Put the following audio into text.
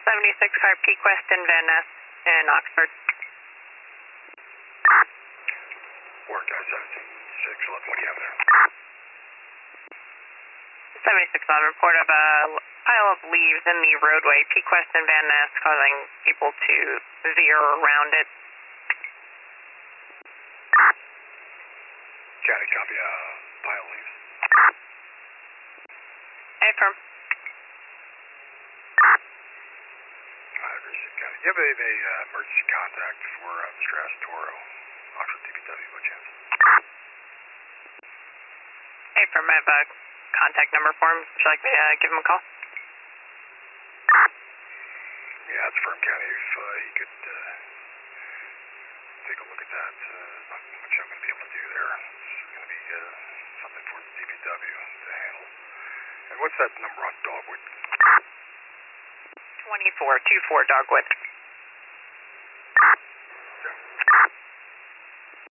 76 car, Pequest and Van Ness in Oxford. Work out 76, what do you have there? 76 on report of a pile of leaves in the roadway, Pequest and Van Ness, causing people to veer around it. County, copy, pile of leaves. Affirm. Do you have a emergency contact for Mr. Astoro, Oxford DPW, by chance? Affirm, I have a contact number for him. Would you like me to give him a call? Yeah, it's Firm County. If he could take a look at that, not much I'm going to be able to do there. It's going to be something for the DPW to handle. And what's that number on Dogwood? 2424 Dogwood.